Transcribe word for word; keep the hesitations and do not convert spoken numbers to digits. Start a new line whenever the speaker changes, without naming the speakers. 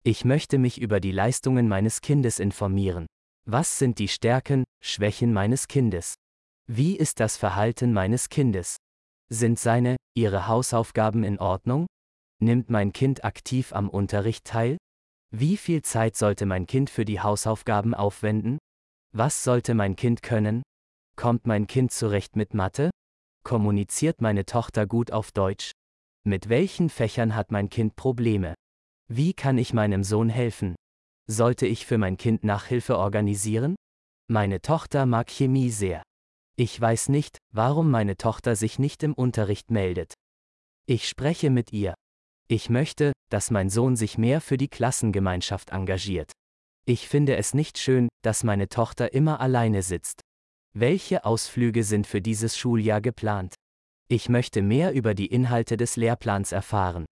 Ich möchte mich über die Leistungen meines Kindes informieren. Was sind die Stärken, Schwächen meines Kindes? Wie ist das Verhalten meines Kindes? Sind seine, ihre Hausaufgaben in Ordnung? Nimmt mein Kind aktiv am Unterricht teil? Wie viel Zeit sollte mein Kind für die Hausaufgaben aufwenden? Was sollte mein Kind können? Kommt mein Kind zurecht mit Mathe? Kommuniziert meine Tochter gut auf Deutsch? Mit welchen Fächern hat mein Kind Probleme? Wie kann ich meinem Sohn helfen? Sollte ich für mein Kind Nachhilfe organisieren? Meine Tochter mag Chemie sehr. Ich weiß nicht, warum meine Tochter sich nicht im Unterricht meldet. Ich spreche mit ihr. Ich möchte, dass mein Sohn sich mehr für die Klassengemeinschaft engagiert. Ich finde es nicht schön, dass meine Tochter immer alleine sitzt. Welche Ausflüge sind für dieses Schuljahr geplant? Ich möchte mehr über die Inhalte des Lehrplans erfahren.